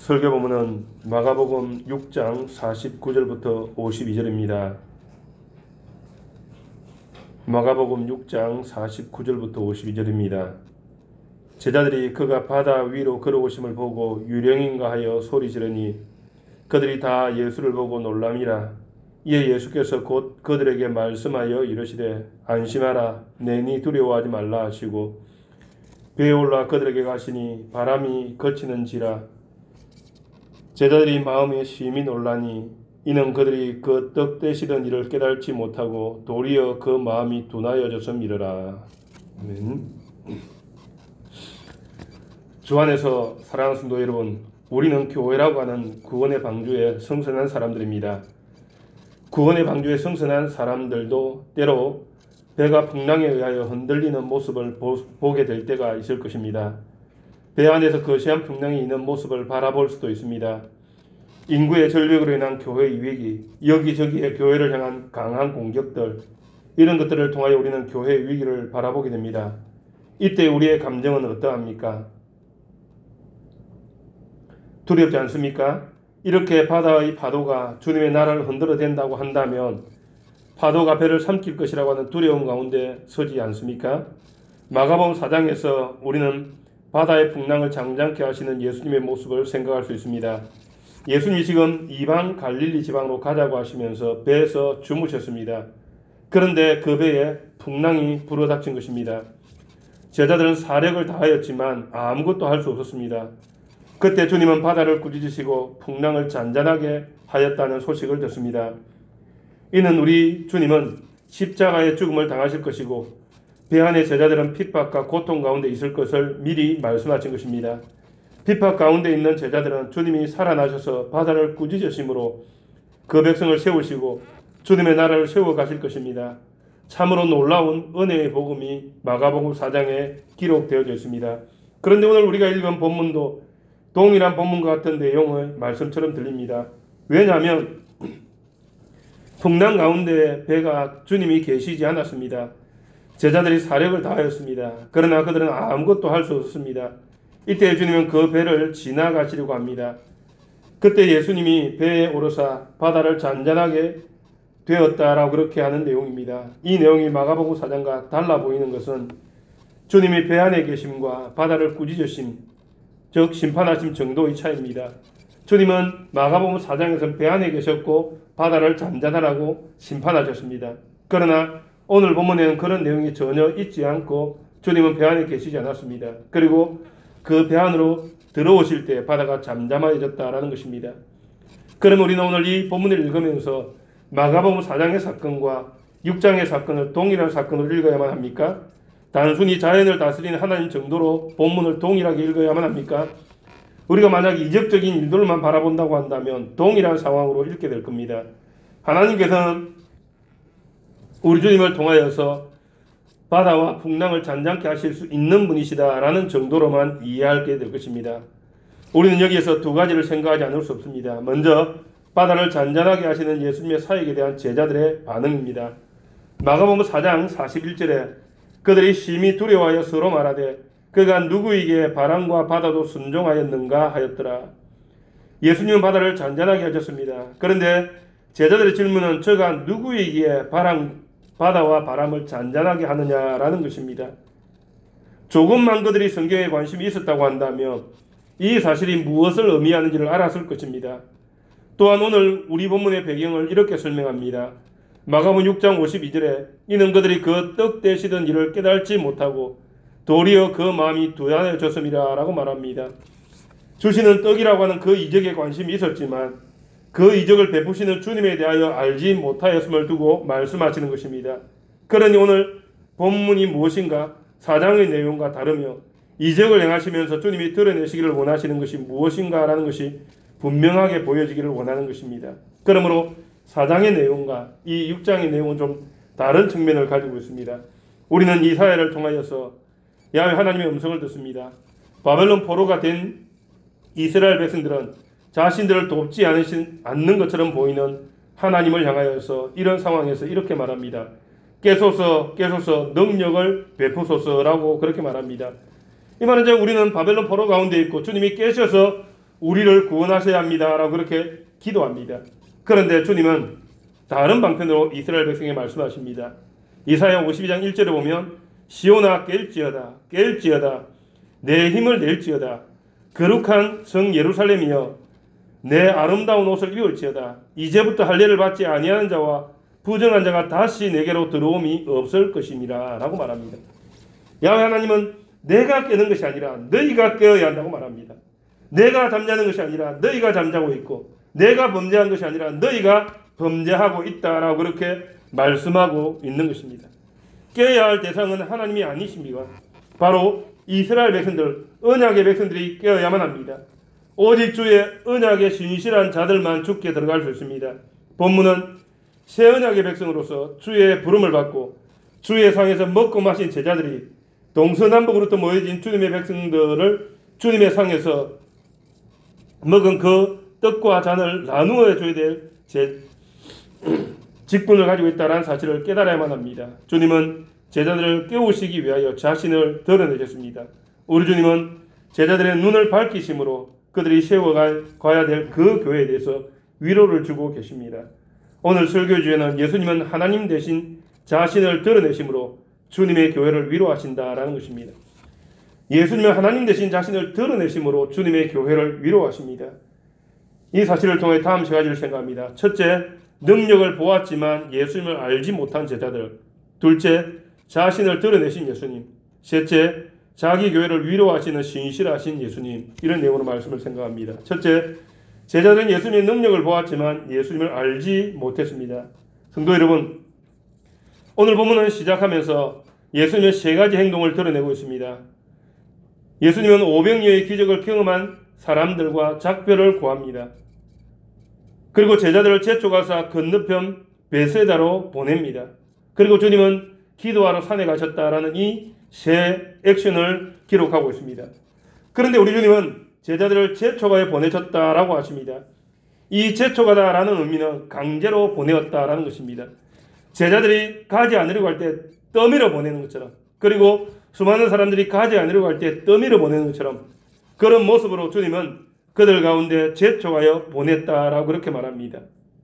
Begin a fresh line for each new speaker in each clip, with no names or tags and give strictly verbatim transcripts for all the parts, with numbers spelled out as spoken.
설교 본문은 마가복음 육 장 사십구 절부터 오십이 절입니다. 마가복음 육 장 사십구 절부터 오십이 절입니다. 제자들이 그가 바다 위로 걸어오심을 보고 유령인가 하여 소리 지르니 그들이 다 예수를 보고 놀람이라. 이에 예수께서 곧 그들에게 말씀하여 이르시되 안심하라, 내니 두려워하지 말라 하시고 배에 올라 그들에게 가시니 바람이 그치는지라. 제자들이 마음에 심히 놀라니 이는 그들이 그 떡 떼시던 일을 깨달지 못하고 도리어 그 마음이 둔하여졌음이러라. 아멘. 주 안에서 사랑하는 성도 여러분, 우리는 교회라고 하는 구원의 방주에 성선한 사람들입니다. 구원의 방주에 성선한 사람들도 때로 배가 풍랑에 의하여 흔들리는 모습을 보, 보게 될 때가 있을 것입니다. 배 안에서 거시한 풍랑이 있는 모습을 바라볼 수도 있습니다. 인구의 절벽으로 인한 교회의 위기, 여기저기에 교회를 향한 강한 공격들, 이런 것들을 통하여 우리는 교회의 위기를 바라보게 됩니다. 이때 우리의 감정은 어떠합니까? 두렵지 않습니까? 이렇게 바다의 파도가 주님의 나라를 흔들어 댄다고 한다면 파도가 배를 삼킬 것이라고 하는 두려움 가운데 서지 않습니까? 마가복음 사 장에서 우리는 바다의 풍랑을 잠잠케 하시는 예수님의 모습을 생각할 수 있습니다. 예수님이 지금 이방 갈릴리 지방으로 가자고 하시면서 배에서 주무셨습니다. 그런데 그 배에 풍랑이 불어닥친 것입니다. 제자들은 사력을 다하였지만 아무것도 할 수 없었습니다. 그때 주님은 바다를 꾸짖으시고 풍랑을 잔잔하게 하였다는 소식을 듣습니다. 이는 우리 주님은 십자가의 죽음을 당하실 것이고 배 안의 제자들은 핍박과 고통 가운데 있을 것을 미리 말씀하신 것입니다. 핍박 가운데 있는 제자들은 주님이 살아나셔서 바다를 꾸짖으심으로 그 백성을 세우시고 주님의 나라를 세워 가실 것입니다. 참으로 놀라운 은혜의 복음이 마가복음 사 장에 기록되어져 있습니다. 그런데 오늘 우리가 읽은 본문도 동일한 본문과 같은 내용의 말씀처럼 들립니다. 왜냐하면 풍랑 가운데 배가 주님이 계시지 않았습니다. 제자들이 사력을 다하였습니다. 그러나 그들은 아무것도 할 수 없었습니다. 이때 주님은 그 배를 지나가시려고 합니다. 그때 예수님이 배에 오르사 바다를 잔잔하게 되었다라고 그렇게 하는 내용입니다. 이 내용이 마가복음 사 장과 달라 보이는 것은 주님이 배 안에 계심과 바다를 꾸짖으심, 즉 심판하심 정도의 차이입니다. 주님은 마가복음 사 장에서는 배 안에 계셨고 바다를 잔잔하라고 심판하셨습니다. 그러나 오늘 본문에는 그런 내용이 전혀 있지 않고 주님은 배 안에 계시지 않았습니다. 그리고 그 배 안으로 들어오실 때 바다가 잠잠해졌다라는 것입니다. 그러면 우리는 오늘 이 본문을 읽으면서 마가복음 사 장의 사건과 육 장의 사건을 동일한 사건으로 읽어야만 합니까? 단순히 자연을 다스리는 하나님 정도로 본문을 동일하게 읽어야만 합니까? 우리가 만약 이적적인 일들만 바라본다고 한다면 동일한 상황으로 읽게 될 겁니다. 하나님께서는 우리 주님을 통하여서 바다와 풍랑을 잔잔케 하실 수 있는 분이시다라는 정도로만 이해하게 될 것입니다. 우리는 여기에서 두 가지를 생각하지 않을 수 없습니다. 먼저 바다를 잔잔하게 하시는 예수님의 사역에 대한 제자들의 반응입니다. 마가복음 사 장 사십일 절에 그들이 심히 두려워하여 서로 말하되 그가 누구에게 바람과 바다도 순종하였는가 하였더라. 예수님은 바다를 잔잔하게 하셨습니다. 그런데 제자들의 질문은 저가 누구에게 바람, 바다와 바람을 잔잔하게 하느냐라는 것입니다. 조금만 그들이 성경에 관심이 있었다고 한다면 이 사실이 무엇을 의미하는지를 알았을 것입니다. 또한 오늘 우리 본문의 배경을 이렇게 설명합니다. 마가복음 육 장 오십이 절에 이는 그들이 그 떡 떼시던 일을 깨달지 못하고 도리어 그 마음이 둔하여졌음이라 라고 말합니다. 주시는 떡이라고 하는 그 이적에 관심이 있었지만 그 이적을 베푸시는 주님에 대하여 알지 못하였음을 두고 말씀하시는 것입니다. 그러니 오늘 본문이 무엇인가 사 장의 내용과 다르며 이적을 행하시면서 주님이 드러내시기를 원하시는 것이 무엇인가라는 것이 분명하게 보여지기를 원하는 것입니다. 그러므로 사 장의 내용과 이 육 장의 내용은 좀 다른 측면을 가지고 있습니다. 우리는 이 사회를 통하여서 야훼 하나님의 음성을 듣습니다. 바벨론 포로가 된 이스라엘 백성들은 자신들을 돕지 않으신, 않는 것처럼 보이는 하나님을 향하여서 이런 상황에서 이렇게 말합니다. 깨소서 깨소서 능력을 베푸소서라고 그렇게 말합니다. 이 말은 우리는 바벨론 포로 가운데 있고 주님이 깨셔서 우리를 구원하셔야 합니다 라고 그렇게 기도합니다. 그런데 주님은 다른 방편으로 이스라엘 백성에게 말씀하십니다. 이사야 오십이 장 일 절에 보면 시온아 깰지어다 깰지어다 내 힘을 낼지어다 거룩한 성 예루살렘이여 내 아름다운 옷을 입을지어다 이제부터 할례를 받지 아니하는 자와 부정한 자가 다시 내게로 들어옴이 없을 것이니라 라고 말합니다. 야훼 하나님은 내가 깨는 것이 아니라 너희가 깨어야 한다고 말합니다. 내가 잠자는 것이 아니라 너희가 잠자고 있고 내가 범죄한 것이 아니라 너희가 범죄하고 있다라고 그렇게 말씀하고 있는 것입니다. 깨어야 할 대상은 하나님이 아니십니까? 바로 이스라엘 백성들, 언약의 백성들이 깨어야만 합니다. 오직 주의 언약에 신실한 자들만 죽게 들어갈 수 있습니다. 본문은 새 언약의 백성으로서 주의 부름을 받고 주의 상에서 먹고 마신 제자들이 동서남북으로부터 모여진 주님의 백성들을 주님의 상에서 먹은 그 떡과 잔을 나누어 줘야 될 제, 직분을 가지고 있다는 사실을 깨달아야만 합니다. 주님은 제자들을 깨우시기 위하여 자신을 드러내셨습니다. 우리 주님은 제자들의 눈을 밝히심으로 그들이 세워가야 될 그 교회에 대해서 위로를 주고 계십니다. 오늘 설교 주제는 예수님은 하나님 대신 자신을 드러내심으로 주님의 교회를 위로하신다라는 것입니다. 예수님은 하나님 대신 자신을 드러내심으로 주님의 교회를 위로하십니다. 이 사실을 통해 다음 세 가지를 생각합니다. 첫째, 능력을 보았지만 예수님을 알지 못한 제자들. 둘째, 자신을 드러내신 예수님. 셋째, 자기 교회를 위로하시는 신실하신 예수님. 이런 내용으로 말씀을 생각합니다. 첫째, 제자들은 예수님의 능력을 보았지만 예수님을 알지 못했습니다. 성도 여러분, 오늘 본문은 시작하면서 예수님의 세 가지 행동을 드러내고 있습니다. 예수님은 오병이어의 기적을 경험한 사람들과 작별을 구합니다. 그리고 제자들을 제초가사 건너편 베세다로 보냅니다. 그리고 주님은 기도하러 산에 가셨다라는 이 세 액션을 기록하고 있습니다. 그런데 우리 주님은 제자들을 제초가에 보내셨다라고 하십니다. 이 제초가다라는 의미는 강제로 보내었다라는 것입니다. 제자들이 가지 않으려고 할 때 떠밀어 보내는 것처럼, 그리고 수많은 사람들이 가지 않으려고 할 때 떠밀어 보내는 것처럼 그런 모습으로 주님은 그들 가운데 제초하여 보냈다라고 그렇게 말합니다.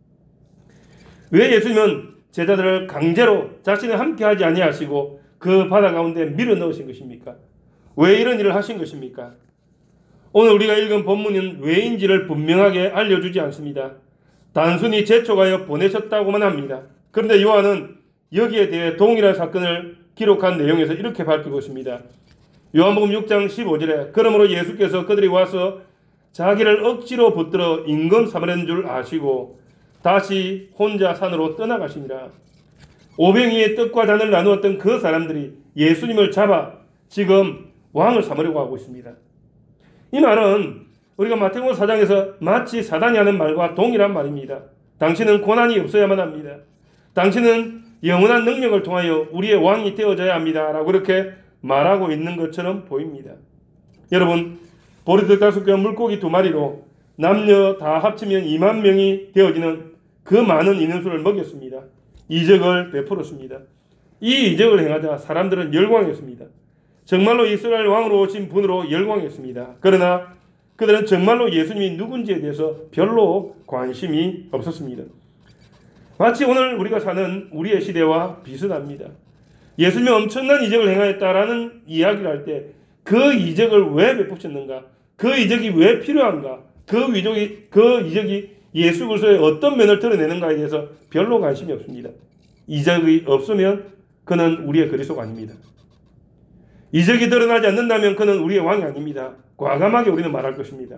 왜 예수님은 제자들을 강제로 자신을 함께하지 아니하시고 그 바다 가운데 밀어 넣으신 것입니까? 왜 이런 일을 하신 것입니까? 오늘 우리가 읽은 본문은 왜인지를 분명하게 알려주지 않습니다. 단순히 제초하여 보내셨다고만 합니다. 그런데 요한은 여기에 대해 동일한 사건을 기록한 내용에서 이렇게 밝히고 있습니다. 요한복음 육 장 십오 절에 그러므로 예수께서 그들이 와서 자기를 억지로 붙들어 임금 삼으려는 줄 아시고 다시 혼자 산으로 떠나가시니라. 오병이의 떡과 잔을 나누었던 그 사람들이 예수님을 잡아 지금 왕을 삼으려고 하고 있습니다. 이 말은 우리가 마태복음 사 장에서 마치 사단이 하는 말과 동일한 말입니다. 당신은 고난이 없어야만 합니다. 당신은 영원한 능력을 통하여 우리의 왕이 되어져야 합니다 라고 그렇게 말하고 있는 것처럼 보입니다. 여러분, 보리떡 다섯 개와 물고기 두 마리로 남녀 다 합치면 이만 명이 되어지는 그 많은 인원수를 먹였습니다. 이적을 베풀었습니다. 이 이적을 행하자 사람들은 열광했습니다. 정말로 이스라엘 왕으로 오신 분으로 열광했습니다. 그러나 그들은 정말로 예수님이 누군지에 대해서 별로 관심이 없었습니다. 마치 오늘 우리가 사는 우리의 시대와 비슷합니다. 예수님이 엄청난 이적을 행하였다라는 이야기를 할 때 그 이적을 왜 베푸셨는가? 그 이적이 왜 필요한가? 그 이적이, 그 이적이 예수 그리스도의 어떤 면을 드러내는가에 대해서 별로 관심이 없습니다. 이적이 없으면 그는 우리의 그리스도가 아닙니다. 이적이 드러나지 않는다면 그는 우리의 왕이 아닙니다. 과감하게 우리는 말할 것입니다.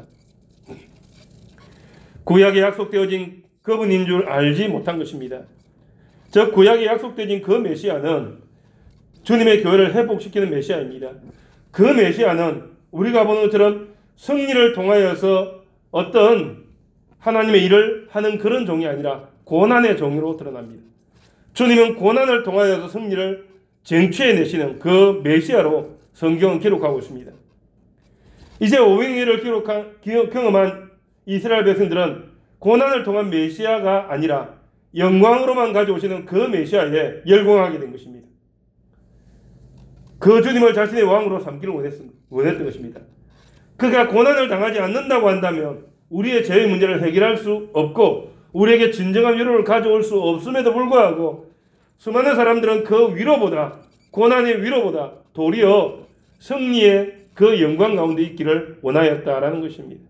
구약에 약속되어진 그분인 줄 알지 못한 것입니다. 즉 구약에 약속되어진 그 메시아는 주님의 교회를 회복시키는 메시아입니다. 그 메시아는 우리가 보는 것처럼 승리를 통하여서 어떤 하나님의 일을 하는 그런 종이 아니라 고난의 종으로 드러납니다. 주님은 고난을 통하여서 승리를 쟁취해내시는 그 메시아로 성경은 기록하고 있습니다. 이제 오병이어를 기록한, 경험한 이스라엘 백성들은 고난을 통한 메시아가 아니라 영광으로만 가져오시는 그 메시아에 열광하게 된 것입니다. 그 주님을 자신의 왕으로 삼기를 원했, 원했던 것입니다. 그가 고난을 당하지 않는다고 한다면 우리의 죄의 문제를 해결할 수 없고 우리에게 진정한 위로를 가져올 수 없음에도 불구하고 수많은 사람들은 그 위로보다, 고난의 위로보다 도리어 승리의 그 영광 가운데 있기를 원하였다라는 것입니다.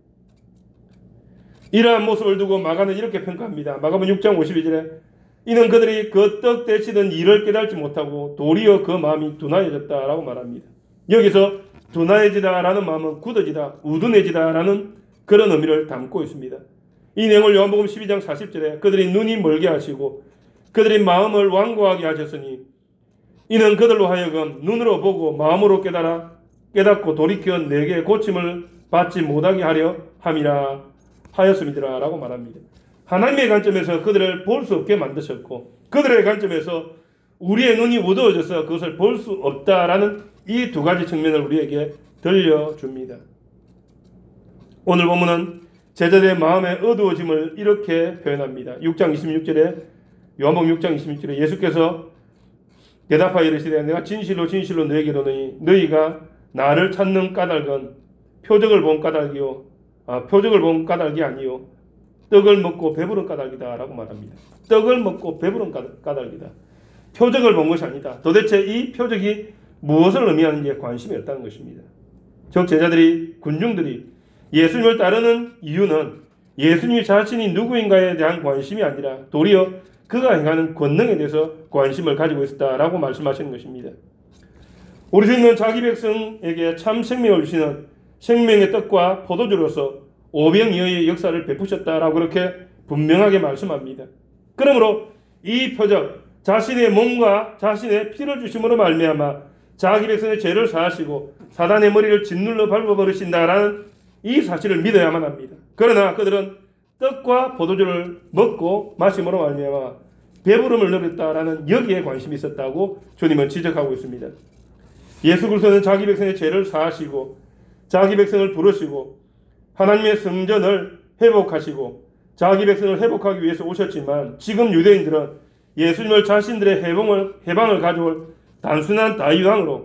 이러한 모습을 두고 마가는 이렇게 평가합니다. 마가복음 육 장 오십이 절에 이는 그들이 그 떡 대치던 일을 깨닫지 못하고 도리어 그 마음이 둔하여졌다라고 말합니다. 여기서 둔하여지다라는 마음은 굳어지다, 우둔해지다라는 그런 의미를 담고 있습니다. 이 내용을 요한복음 십이 장 사십 절에 그들이 눈이 멀게 하시고 그들이 마음을 완고하게 하셨으니 이는 그들로 하여금 눈으로 보고 마음으로 깨달아 깨닫고 돌이켜 내게 고침을 받지 못하게 하려 함이라 하였음이더라 라고 말합니다. 하나님의 관점에서 그들을 볼 수 없게 만드셨고 그들의 관점에서 우리의 눈이 어두워져서 그것을 볼 수 없다라는 이 두 가지 측면을 우리에게 들려줍니다. 오늘 본문은 제자들의 마음의 어두워짐을 이렇게 표현합니다. 육 장 이십육 절에 요한복음 육 장 이십육 절에 예수께서 대답하여 이르시되 내가 진실로 진실로 너에게 이르노니 너희가 나를 찾는 까닭은 표적을 본 까닭이요 아, 표적을 본 까닭이 아니요 떡을 먹고 배부른 까닭이다 라고 말합니다. 떡을 먹고 배부른 까닭이다. 표적을 본 것이 아니다. 도대체 이 표적이 무엇을 의미하는지에 관심이 없다는 것입니다. 즉 제자들이, 군중들이 예수님을 따르는 이유는 예수님이 자신이 누구인가에 대한 관심이 아니라 도리어 그가 행하는 권능에 대해서 관심을 가지고 있었다라고 말씀하시는 것입니다. 우리 주님은 자기 백성에게 참 생명을 주시는 생명의 떡과 포도주로서 오병이어의 역사를 베푸셨다라고 그렇게 분명하게 말씀합니다. 그러므로 이 표적, 자신의 몸과 자신의 피를 주심으로 말미암아 자기 백성의 죄를 사하시고 사단의 머리를 짓눌러 밟아버리신다라는 이 사실을 믿어야만 합니다. 그러나 그들은 떡과 포도주를 먹고 마심으로 말미암아 배부름을 누렸다라는 여기에 관심이 있었다고 주님은 지적하고 있습니다. 예수 그리스도는 자기 백성의 죄를 사하시고 자기 백성을 부르시고 하나님의 성전을 회복하시고 자기 백성을 회복하기 위해서 오셨지만 지금 유대인들은 예수님을 자신들의 해방을, 해방을 가져올 단순한 다윗왕으로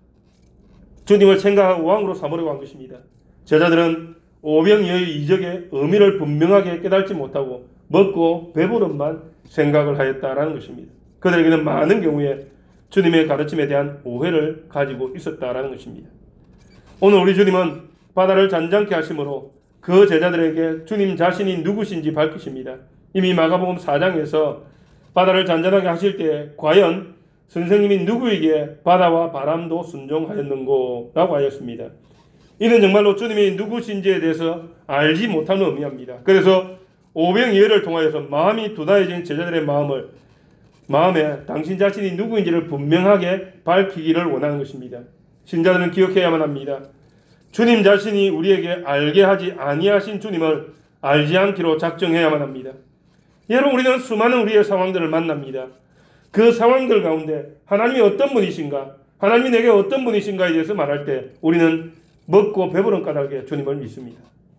주님을 생각하고 왕으로 삼으려고 한 것입니다. 제자들은 오병이어의 이적의 의미를 분명하게 깨닫지 못하고 먹고 배부름만 생각을 하였다라는 것입니다. 그들에게는 많은 경우에 주님의 가르침에 대한 오해를 가지고 있었다라는 것입니다. 오늘 우리 주님은 바다를 잔잔케 하심으로 그 제자들에게 주님 자신이 누구신지 밝히십니다. 이미 마가복음 사 장에서 바다를 잔잔하게 하실 때 과연 선생님이 누구에게 바다와 바람도 순종하였는고? 라고 하였습니다. 이는 정말로 주님이 누구신지에 대해서 알지 못함을 의미합니다. 그래서 오병이어를 통하여서 마음이 둔하여진 제자들의 마음을 마음에 당신 자신이 누구인지를 분명하게 밝히기를 원하는 것입니다. 신자들은 기억해야만 합니다. 주님 자신이 우리에게 알게 하지 아니하신 주님을 알지 않기로 작정해야만 합니다. 여러분, 우리는 수많은 우리의 상황들을 만납니다. 그 상황들 가운데 하나님이 어떤 분이신가, 하나님이 내게 어떤 분이신가에 대해서 말할 때 우리는 먹고 배부른 까닭에 주님을 믿습니다.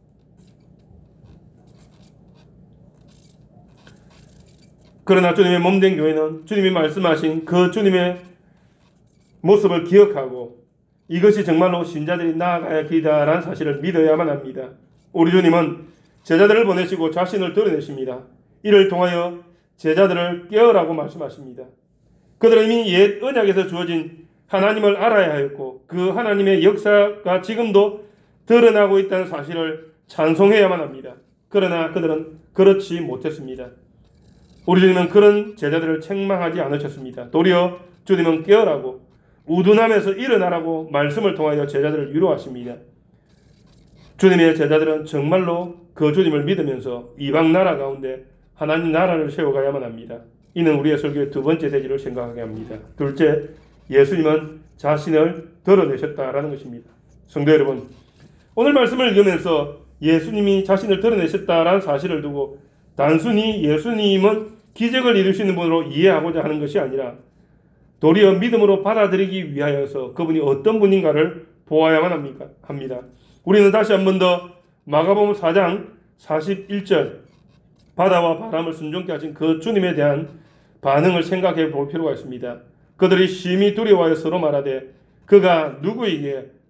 그러나 주님의 몸된 교회는 주님이 말씀하신 그 주님의 모습을 기억하고 이것이 정말로 신자들이 나아가야 할 길이다라는 사실을 믿어야만 합니다. 우리 주님은 제자들을 보내시고 자신을 드러내십니다. 이를 통하여 제자들을 깨어라고 말씀하십니다. 그들은 이미 옛 언약에서 주어진 하나님을 알아야 하였고 그 하나님의 역사가 지금도 드러나고 있다는 사실을 찬송해야만 합니다. 그러나 그들은 그렇지 못했습니다. 우리 주님은 그런 제자들을 책망하지 않으셨습니다. 도리어 주님은 깨어라고 우둔함에서 일어나라고 말씀을 통하여 제자들을 위로하십니다. 주님의 제자들은 정말로 그 주님을 믿으면서 이방 나라 가운데 하나님 나라를 세워가야만 합니다. 이는 우리의 설교의 두 번째 대지를 생각하게 합니다. 둘째, 예수님은 자신을 드러내셨다라는 것입니다. 성도 여러분, 오늘 말씀을 읽으면서 예수님이 자신을 드러내셨다라는 사실을 두고 단순히 예수님은 기적을 이루시는 분으로 이해하고자 하는 것이 아니라 도리어 믿음으로 받아들이기 위하여서 그분이 어떤 분인가를 보아야만 합니까? 합니다. 우리는 다시 한 번 더 마가복음 사 장 사십일 절 바다와 바람을 순종케 하신 그 주님에 대한 반응을 생각해 볼 필요가 있습니다. 그들이 심히 두려워하여 서로 말하되 그가 누구에게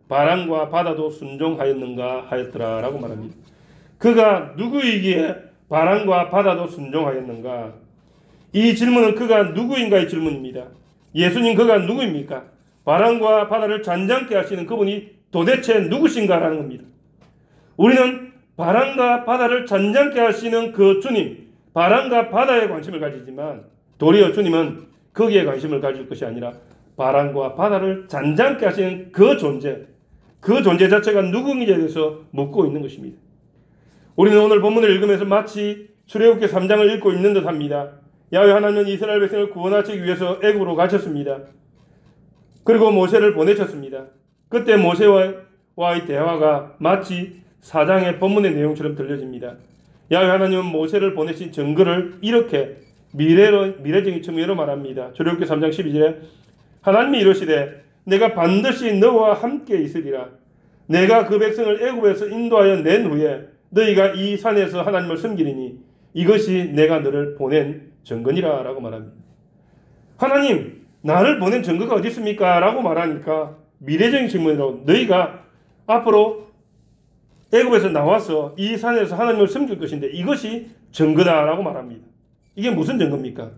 바람과 바다도 순종하였는가 하였더라 라고 말합니다. 그가 누구이기에 바람과 바다도 순종하였는가? 이 질문은 그가 누구인가의 질문입니다. 예수님 그가 누구입니까? 바람과 바다를 잔잔케 하시는 그분이 도대체 누구신가라는 겁니다. 우리는 바람과 바다를 잔잔케 하시는 그 주님, 바람과 바다에 관심을 가지지만 도리어 주님은 거기에 관심을 가질 것이 아니라 바람과 바다를 잔잔케 하시는 그 존재, 그 존재 자체가 누구인지에 대해서 묻고 있는 것입니다. 우리는 오늘 본문을 읽으면서 마치 출애굽기 삼 장을 읽고 있는 듯합니다. 야훼 하나님은 이스라엘 백성을 구원하시기 위해서 애굽으로 가셨습니다. 그리고 모세를 보내셨습니다. 그때 모세와의 대화가 마치 사 장의 본문의 내용처럼 들려집니다. 야훼 하나님은 모세를 보내신 증거를 이렇게 미래로, 미래적인 측면으로 말합니다. 출애굽기 삼 장 십이 절에 하나님이 이르시되 내가 반드시 너와 함께 있으리라. 내가 그 백성을 애굽에서 인도하여 낸 후에 너희가 이 산에서 하나님을 섬기리니 이것이 내가 너를 보낸 증거니라 라고 말합니다. 하나님 나를 보낸 증거가 어디 있습니까? 라고 말하니까 미래적인 측면으로 너희가 앞으로 애굽에서 나와서 이 산에서 하나님을 섬길 것인데 이것이 증거다 라고 말합니다. 이게 무슨 증거입니까?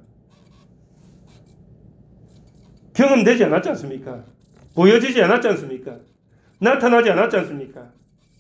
경험되지 않았지 않습니까? 보여지지 않았지 않습니까? 나타나지 않았지 않습니까?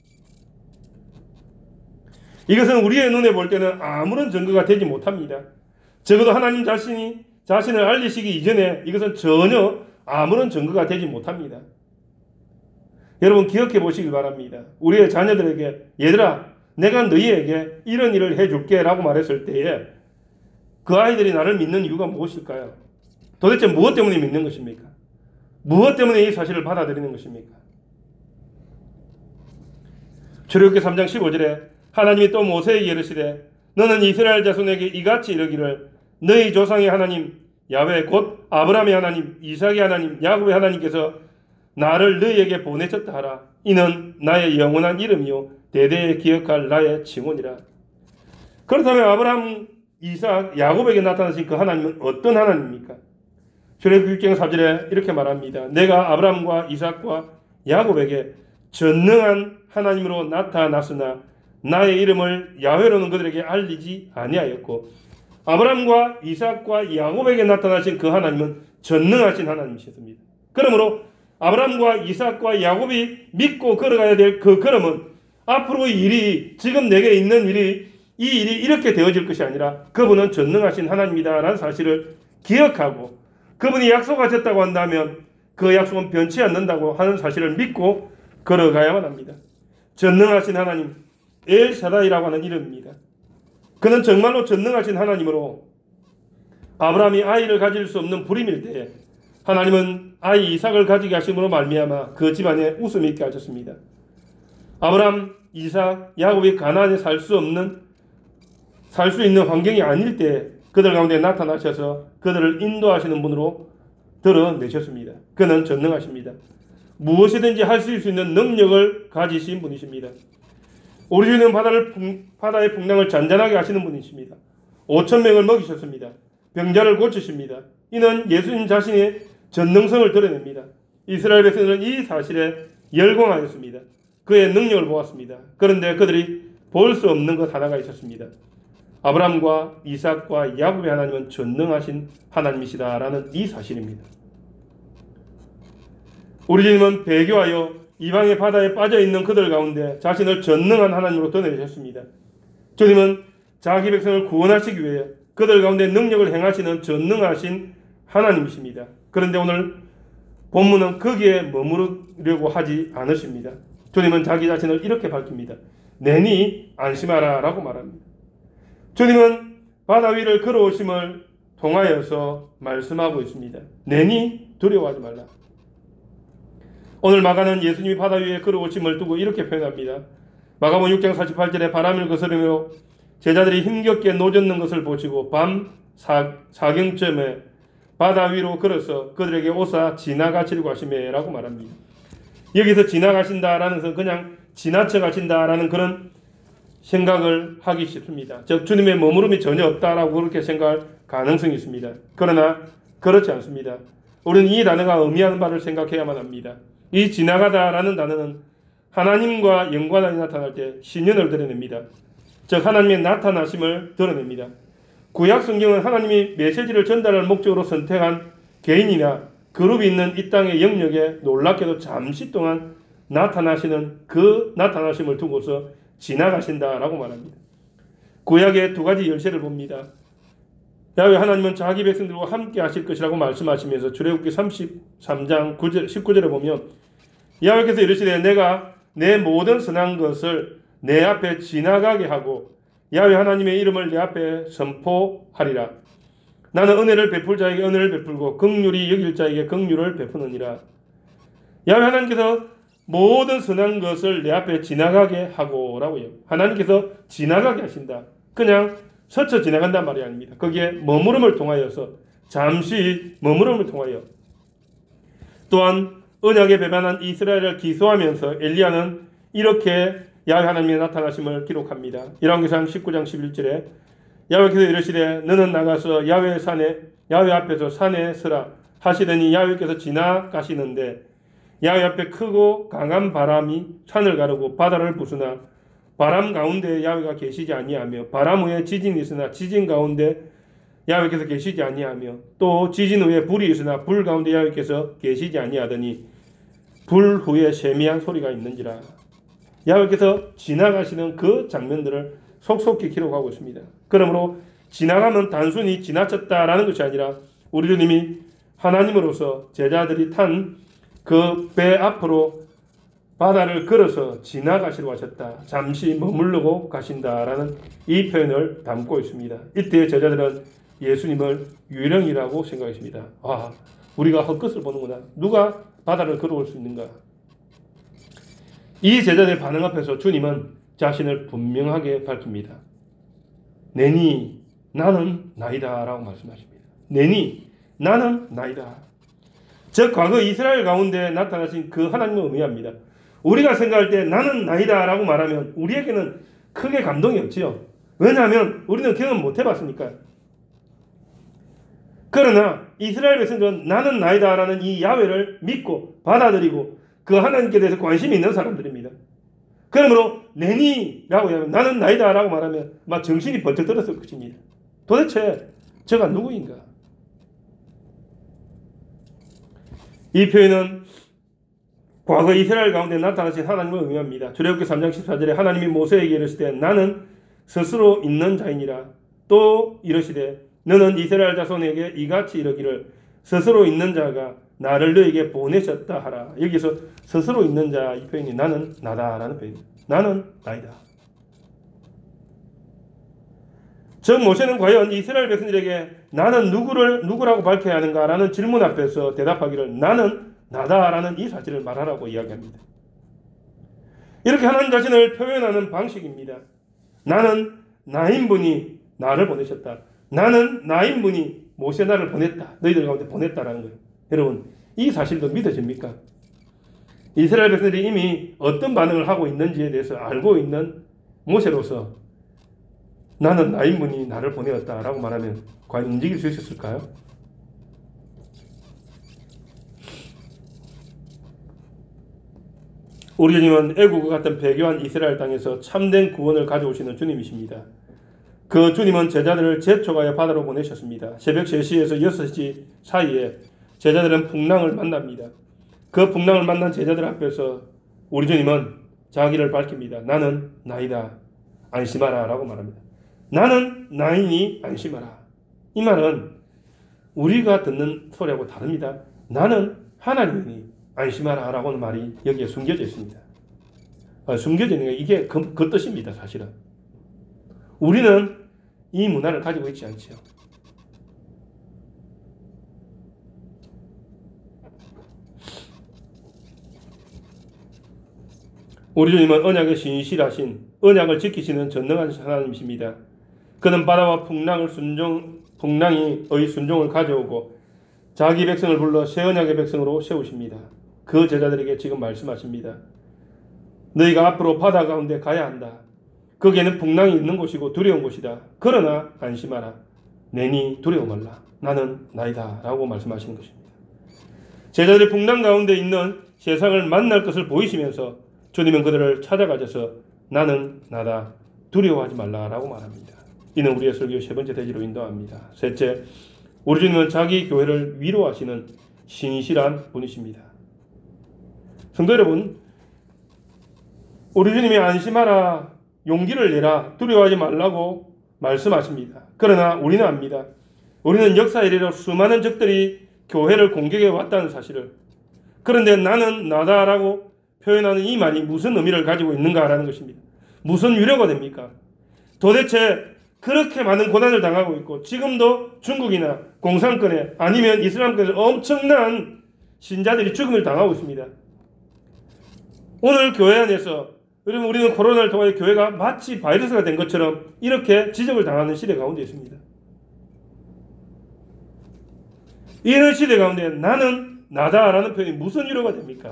이것은 우리의 눈에 볼 때는 아무런 증거가 되지 못합니다. 적어도 하나님 자신이 자신을 알리시기 이전에 이것은 전혀 아무런 증거가 되지 못합니다. 여러분 기억해 보시기 바랍니다. 우리의 자녀들에게 얘들아 내가 너희에게 이런 일을 해줄게 라고 말했을 때에 그 아이들이 나를 믿는 이유가 무엇일까요? 도대체 무엇 때문에 믿는 것입니까? 무엇 때문에 이 사실을 받아들이는 것입니까? 출애굽기 삼 장 십오 절에 하나님이 또 모세에게 이르시되 너는 이스라엘 자손에게 이같이 이르기를 너희 조상의 하나님 야훼 곧 아브라함의 하나님 이삭의 하나님 야곱의 하나님께서 나를 너희에게 보내셨다 하라. 이는 나의 영원한 이름이요 대대에 기억할 나의 칭호니라. 그렇다면 아브라함 이삭 야곱에게 나타나신 그 하나님은 어떤 하나님입니까? 출애굽기 육 장 사 절에 이렇게 말합니다. 내가 아브라함과 이삭과 야곱에게 전능한 하나님으로 나타났으나 나의 이름을 야훼로는 그들에게 알리지 아니하였고 아브라함과 이삭과 야곱에게 나타나신 그 하나님은 전능하신 하나님이셨습니다. 그러므로 아브라함과 이삭과 야곱이 믿고 걸어가야 될 그 걸음은 앞으로의 일이 지금 내게 있는 일이 이 일이 이렇게 되어질 것이 아니라 그분은 전능하신 하나님이다라는 사실을 기억하고 그분이 약속하셨다고 한다면 그 약속은 변치 않는다고 하는 사실을 믿고 걸어가야만 합니다. 전능하신 하나님 엘샤다이라고 하는 이름입니다. 그는 정말로 전능하신 하나님으로 아브라함이 아이를 가질 수 없는 불임일 때에 하나님은 아이 이삭을 가지게 하심으로 말미암아 그 집안에 웃음이 있게 하셨습니다. 아브라함, 이삭, 야곱이 가나안에 살 수 없는 살 수 있는 환경이 아닐 때 그들 가운데 나타나셔서 그들을 인도하시는 분으로 드러내셨습니다. 그는 전능하십니다. 무엇이든지 할 수 있는 능력을 가지신 분이십니다. 우리 주님은 바다를, 바다의 풍랑을 잔잔하게 하시는 분이십니다. 오천 명을 먹이셨습니다. 병자를 고치십니다. 이는 예수님 자신의 전능성을 드러냅니다. 이스라엘 백성들은 이 사실에 열광하였습니다. 그의 능력을 보았습니다. 그런데 그들이 볼 수 없는 것 하나가 있었습니다. 아브라함과 이삭과 야곱의 하나님은 전능하신 하나님이시다라는 이 사실입니다. 우리 주님은 배교하여 이방의 바다에 빠져있는 그들 가운데 자신을 전능한 하나님으로 드러내셨습니다. 주님은 자기 백성을 구원하시기 위해 그들 가운데 능력을 행하시는 전능하신 하나님이십니다. 그런데 오늘 본문은 거기에 머무르려고 하지 않으십니다. 주님은 자기 자신을 이렇게 밝힙니다. 내니 안심하라 라고 말합니다. 주님은 바다 위를 걸어오심을 통하여서 말씀하고 있습니다. 내니 두려워하지 말라. 오늘 마가는 예수님이 바다 위에 걸어오심을 두고 이렇게 표현합니다. 마가복음 육 장 사십팔 절에 바람을 거스르며 제자들이 힘겹게 노젓는 것을 보시고 밤 사경쯤에 바다 위로 걸어서 그들에게 오사 지나가시려고 하시매 라고 말합니다. 여기서 지나가신다라는 것은 그냥 지나쳐 가신다라는 그런 생각을 하기 쉽습니다. 즉 주님의 머무름이 전혀 없다라고 그렇게 생각할 가능성이 있습니다. 그러나 그렇지 않습니다. 우리는 이 단어가 의미하는 바를 생각해야만 합니다. 이 지나가다라는 단어는 하나님과 연관하여 나타날 때 신연을 드러냅니다. 즉 하나님의 나타나심을 드러냅니다. 구약 성경은 하나님이 메시지를 전달할 목적으로 선택한 개인이나 그룹이 있는 이 땅의 영역에 놀랍게도 잠시 동안 나타나시는 그 나타나심을 두고서 지나가신다라고 말합니다. 구약의 두 가지 열쇠를 봅니다. 야훼 하나님은 자기 백성들과 함께 하실 것이라고 말씀하시면서 출애굽기 삼십삼 장 십구 절에 보면 야훼께서 이르시되 내가 내 모든 선한 것을 내 앞에 지나가게 하고 야훼 하나님의 이름을 내 앞에 선포하리라. 나는 은혜를 베풀 자에게 은혜를 베풀고 긍휼히 여길 자에게 긍휼을 베푸느니라. 야훼 하나님께서 모든 선한 것을 내 앞에 지나가게 하고 라고요. 하나님께서 지나가게 하신다. 그냥 스쳐 지나간단 말이 아닙니다. 거기에 머무름을 통하여서 잠시 머무름을 통하여 또한 언약에 배반한 이스라엘을 기소하면서 엘리야는 이렇게 야훼 하나님의 나타나심을 기록합니다. 열왕기상 십구 장 십일 절에 야훼께서 이르시되 너는 나가서 야훼 산에 야훼 앞에서 산에 서라 하시더니 야훼께서 지나가시는데 야훼 앞에 크고 강한 바람이 산을 가르고 바다를 부수나 바람 가운데 야훼가 계시지 아니하며 바람 후에 지진이 있으나 지진 가운데 야훼께서 계시지 아니하며 또 지진 후에 불이 있으나 불 가운데 야훼께서 계시지 아니하더니 불 후에 세미한 소리가 있는지라. 야훼께서 지나가시는 그 장면들을 속속히 기록하고 있습니다. 그러므로 지나가면 단순히 지나쳤다라는 것이 아니라 우리 주님이 하나님으로서 제자들이 탄 그 배 앞으로 바다를 걸어서 지나가시러 하셨다. 잠시 머무르고 가신다라는 이 표현을 담고 있습니다. 이때 제자들은 예수님을 유령이라고 생각했습니다. 아, 우리가 헛것을 보는구나. 누가 바다를 걸어올 수 있는가? 이 제자들의 반응 앞에서 주님은 자신을 분명하게 밝힙니다. 내니 나는 나이다 라고 말씀하십니다. 내니 나는 나이다. 즉 과거 이스라엘 가운데 나타나신 그 하나님을 의미합니다. 우리가 생각할 때 나는 나이다 라고 말하면 우리에게는 크게 감동이 없지요. 왜냐하면 우리는 경험 못 해봤으니까요. 그러나 이스라엘 백성들은 나는 나이다 라는 이 야훼를 믿고 받아들이고 그 하나님께 대해서 관심이 있는 사람들입니다. 그러므로 내니 라고 하면 나는 나이다 라고 말하면 막 정신이 번쩍 들었을 것입니다. 도대체 저가 누구인가? 이 표현은 과거 이스라엘 가운데 나타나신 하나님을 의미합니다. 출애굽기 삼 장 십사 절에 하나님이 모세에게 이르시되 나는 스스로 있는 자이니라. 또 이르시되 너는 이스라엘 자손에게 이같이 이르기를 스스로 있는 자가 나를 너에게 보내셨다 하라. 여기서 스스로 있는 자 이 표현이 나는 나다라는 표현입니다. 나는 나이다. 즉 모세는 과연 이스라엘 백성들에게 나는 누구를 누구라고 밝혀야 하는가라는 질문 앞에서 대답하기를 나는 나다라는 이 사실을 말하라고 이야기합니다. 이렇게 하나님 자신을 표현하는 방식입니다. 나는 나인 분이 나를 보내셨다. 나는 나인 분이 모세 나를 보냈다. 너희들 가운데 보냈다라는 거예요. 여러분 이 사실도 믿어집니까? 이스라엘 백성들이 이미 어떤 반응을 하고 있는지에 대해서 알고 있는 모세로서 나는 나인 분이 나를 보내었다라고 말하면 과연 움직일 수 있었을까요? 우리 주님은 애국과 같은 배교한 이스라엘 땅에서 참된 구원을 가져오시는 주님이십니다. 그 주님은 제자들을 재촉하여 바다로 보내셨습니다. 새벽 세 시에서 여섯 시 사이에 제자들은 풍랑을 만납니다. 그 풍랑을 만난 제자들 앞에서 우리 주님은 자기를 밝힙니다. 나는 나이다. 안심하라 라고 말합니다. 나는 나이니 안심하라. 이 말은 우리가 듣는 소리하고 다릅니다. 나는 하나님이니 안심하라 라고는 말이 여기에 숨겨져 있습니다. 아, 숨겨져 있는 게 이게 그, 그 뜻입니다. 사실은 우리는 이 문화를 가지고 있지 않죠. 우리 주님은 언약의 신실하신 언약을 지키시는 전능한 하나님이십니다. 그는 바다와 풍랑을 순종, 풍랑이의 순종을 가져오고 자기 백성을 불러 새 언약의 백성으로 세우십니다. 그 제자들에게 지금 말씀하십니다. 너희가 앞으로 바다 가운데 가야 한다. 거기에는 풍랑이 있는 곳이고 두려운 곳이다. 그러나 안심하라. 내니 두려워 말라. 나는 나이다. 라고 말씀하시는 것입니다. 제자들이 풍랑 가운데 있는 세상을 만날 것을 보이시면서 주님은 그들을 찾아가셔서 나는 나다, 두려워하지 말라라고 말합니다. 이는 우리의 설교 세 번째 대지로 인도합니다. 셋째, 우리 주님은 자기 교회를 위로하시는 신실한 분이십니다. 성도 여러분, 우리 주님이 안심하라, 용기를 내라, 두려워하지 말라고 말씀하십니다. 그러나 우리는 압니다. 우리는 역사 이래로 수많은 적들이 교회를 공격해 왔다는 사실을. 그런데 나는 나다라고 표현하는 이 말이 무슨 의미를 가지고 있는가라는 것입니다. 무슨 위로가 됩니까? 도대체 그렇게 많은 고난을 당하고 있고 지금도 중국이나 공산권에 아니면 이슬람권에서 엄청난 신자들이 죽음을 당하고 있습니다. 오늘 교회 안에서 여러분, 우리는 코로나를 통해 교회가 마치 바이러스가 된 것처럼 이렇게 지적을 당하는 시대 가운데 있습니다. 이런 시대 가운데 나는 나다라는 표현이 무슨 위로가 됩니까?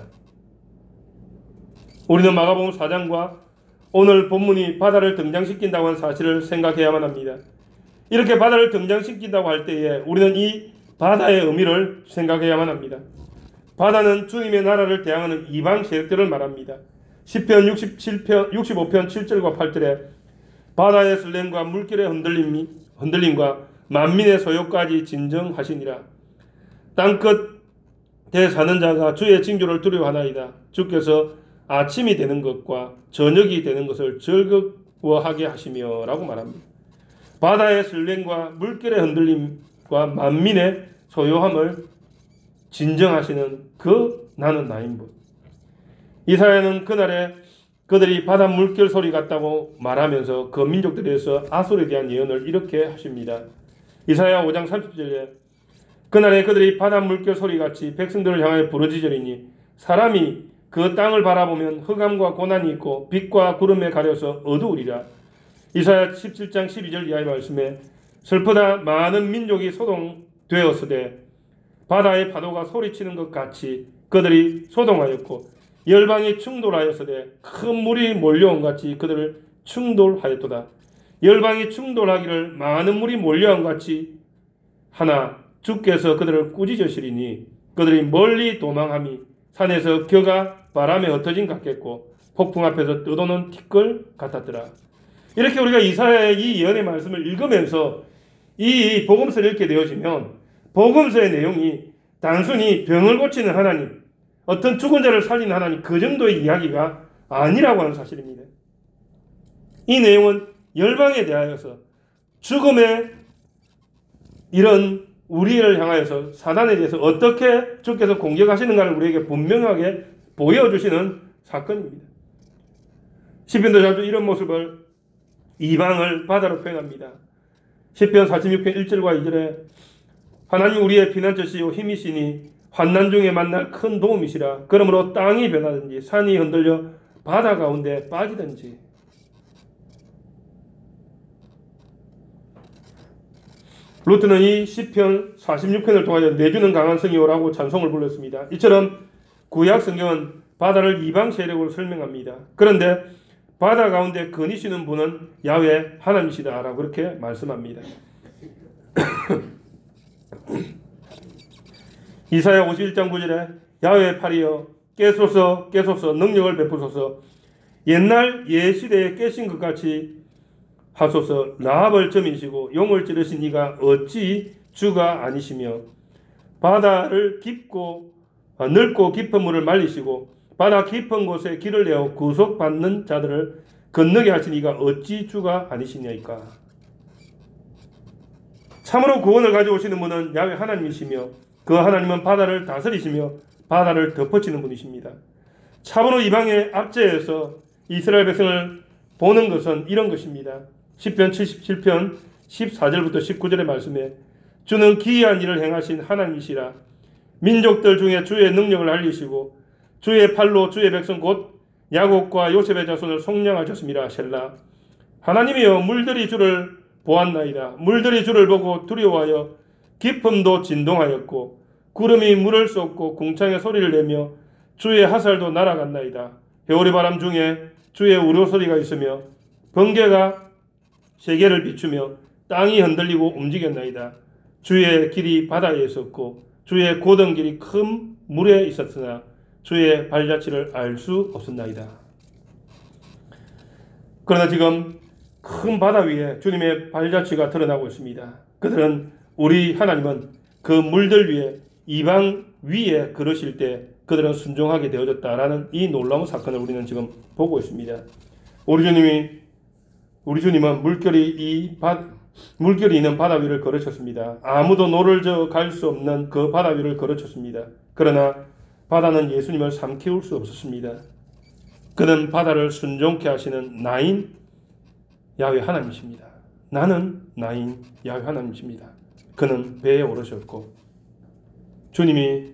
우리는 마가복음 사 장과 오늘 본문이 바다를 등장시킨다고 하는 사실을 생각해야만 합니다. 이렇게 바다를 등장시킨다고 할 때에 우리는 이 바다의 의미를 생각해야만 합니다. 바다는 주님의 나라를 대항하는 이방 세력들을 말합니다. 시편 육십칠 편, 육십오 편 칠 절과 팔 절에 바다의 설렘과 물결의 흔들림이, 흔들림과 만민의 소요까지 진정하시니라. 땅끝에 사는 자가 주의 징조를 두려워하나이다. 주께서 아침이 되는 것과 저녁이 되는 것을 즐거워하게 하시며 라고 말합니다. 바다의 설렘과 물결의 흔들림과 만민의 소요함을 진정하시는 그 나는 나인 분. 이사야는 그날에 그들이 바다 물결 소리 같다고 말하면서 그 민족들에서 아솔에 대한 예언을 이렇게 하십니다. 이사야 오 장 삼십 절에 그날에 그들이 바다 물결 소리같이 백성들을 향하여 부르짖으리니 사람이 그 땅을 바라보면 흑암과 고난이 있고 빛과 구름에 가려서 어두우리라. 이사야 십칠 장 십이 절 이하의 말씀에 슬프다 많은 민족이 소동되었으되 바다의 파도가 소리치는 것 같이 그들이 소동하였고 열방이 충돌하였으되 큰 물이 몰려온 같이 그들을 충돌하였도다. 열방이 충돌하기를 많은 물이 몰려온 같이 하나 주께서 그들을 꾸짖으시리니 그들이 멀리 도망함이 산에서 겨가 바람에 흩어진 같겠고 폭풍 앞에서 떠도는 티끌 같았더라. 이렇게 우리가 이사야의 이 예언의 말씀을 읽으면서 이 복음서를 읽게 되어지면 복음서의 내용이 단순히 병을 고치는 하나님, 어떤 죽은 자를 살리는 하나님, 그 정도의 이야기가 아니라고 하는 사실입니다. 이 내용은 열방에 대하여서 죽음의 이런 우리를 향하여서 사단에 대해서 어떻게 주께서 공격하시는가를 우리에게 분명하게 보여주시는 사건입니다. 시편도 자주 이런 모습을 이방을 바다로 표현합니다. 시편 사십육 편 일 절과 이 절에 하나님 우리의 피난처시요 힘이시니 환난 중에 만날 큰 도움이시라. 그러므로 땅이 변하든지 산이 흔들려 바다 가운데 빠지든지. 루트는 이 시편 사십육 편을 통하여 내주는 강한 성이요라고 찬송을 불렀습니다. 이처럼 구약 성경은 바다를 이방 세력으로 설명합니다. 그런데 바다 가운데 거니시는 분은 야훼 하나님이시다라고 그렇게 말씀합니다. 이사야 오십일 장 구 절에 야훼의 팔이여 깨소서 깨소서 능력을 베푸소서 옛날 옛시대에 깨신 것 같이 하소서. 라합을 점이시고 용을 찌르신 이가 어찌 주가 아니시며 바다를 깊고 넓고 깊은 물을 말리시고 바다 깊은 곳에 길을 내어 구속받는 자들을 건너게 하신 이가 어찌 주가 아니시냐이까. 참으로 구원을 가져오시는 분은 야훼 하나님이시며 그 하나님은 바다를 다스리시며 바다를 덮어치는 분이십니다. 참으로 이방의 압제에서 이스라엘 백성을 보는 것은 이런 것입니다. 시편 칠십칠 편 십사 절부터 십구 절의 말씀에 주는 기이한 일을 행하신 하나님이시라. 민족들 중에 주의 능력을 알리시고 주의 팔로 주의 백성 곧 야곱과 요셉의 자손을 속량하셨습니다. 셀라. 하나님이여 물들이 주를 보았나이다. 물들이 주를 보고 두려워하여 깊음도 진동하였고 구름이 물을 쏟고 궁창의 소리를 내며 주의 하살도 날아갔나이다. 회오리 바람 중에 주의 우려 소리가 있으며 번개가 세계를 비추며 땅이 흔들리고 움직였나이다. 주의 길이 바다에 있었고 주의 고든 길이 큰 물에 있었으나 주의 발자취를 알 수 없었나이다. 그러나 지금 큰 바다 위에 주님의 발자취가 드러나고 있습니다. 그들은 우리 하나님은 그 물들 위에 이방 위에 걸으실 때 그들은 순종하게 되어졌다라는 이 놀라운 사건을 우리는 지금 보고 있습니다. 우리 주님이 우리 주님은 물결이 이 바, 물결이 있는 바다 위를 걸으셨습니다. 아무도 노를 저어 갈 수 없는 그 바다 위를 걸으셨습니다. 그러나 바다는 예수님을 삼키울 수 없었습니다. 그는 바다를 순종케 하시는 나인 야훼 하나님이십니다. 나는 나인 야훼 하나님이십니다. 그는 배에 오르셨고 주님이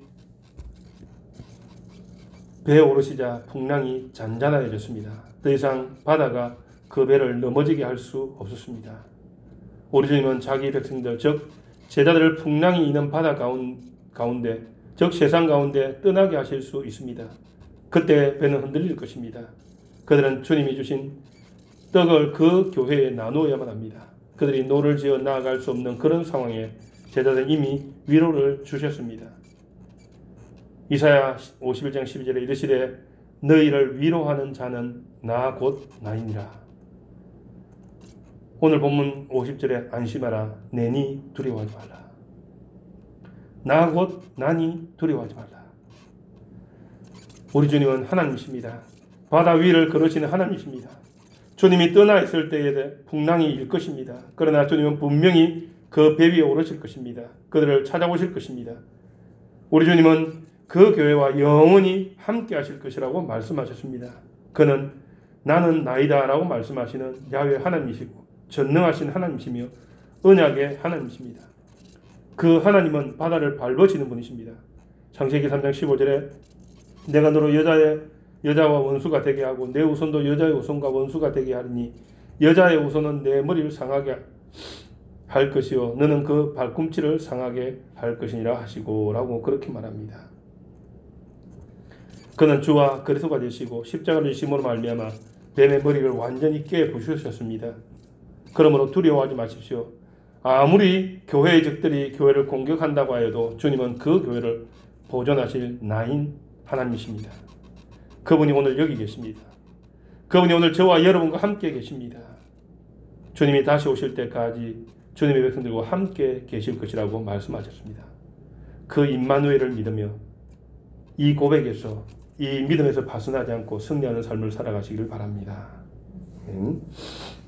배에 오르시자 풍랑이 잔잔해졌습니다. 더 이상 바다가 그 배를 넘어지게 할 수 없었습니다. 우리 주님은 자기 백성들 즉 제자들을 풍랑이 있는 바다 가운데 즉 세상 가운데 떠나게 하실 수 있습니다. 그때 배는 흔들릴 것입니다. 그들은 주님이 주신 떡을 그 교회에 나누어야만 합니다. 그들이 노를 지어 나아갈 수 없는 그런 상황에 제자들은 이미 위로를 주셨습니다. 이사야 오십일 장 십이 절에 이르시되 너희를 위로하는 자는 나 곧 나이니라. 오늘 본문 오십 절에 안심하라 내니 두려워하지 말라. 나 곧 나니 두려워하지 말라. 우리 주님은 하나님이십니다. 바다 위를 걸으시는 하나님이십니다. 주님이 떠나 있을 때에 풍랑이 일 것입니다. 그러나 주님은 분명히 그 배 위에 오르실 것입니다. 그들을 찾아오실 것입니다. 우리 주님은 그 교회와 영원히 함께 하실 것이라고 말씀하셨습니다. 그는 나는 나이다 라고 말씀하시는 야훼 하나님이시고 전능하신 하나님이시며 언약의 하나님이십니다. 그 하나님은 바다를 밟으시는 분이십니다. 창세기 삼 장 십오 절에 내가 너로 여자의 여자와 원수가 되게 하고 내 후손도 여자의 후손과 원수가 되게 하리니 여자의 후손은 내 머리를 상하게 할 것이요 너는 그 발꿈치를 상하게 할 것이니라 하시고 라고 그렇게 말합니다. 그는 주와 그리스도가 되시고 십자가를 지심으로 말미암아 뱀의 머리를 완전히 깨 부수셨습니다. 그러므로 두려워하지 마십시오. 아무리 교회의 적들이 교회를 공격한다고 하여도 주님은 그 교회를 보존하실 나인 하나님이십니다. 그분이 오늘 여기 계십니다. 그분이 오늘 저와 여러분과 함께 계십니다. 주님이 다시 오실 때까지 주님의 백성들과 함께 계실 것이라고 말씀하셨습니다. 그 임마누엘을 믿으며 이 고백에서 이 믿음에서 벗어나지 않고 승리하는 삶을 살아가시기를 바랍니다. 음.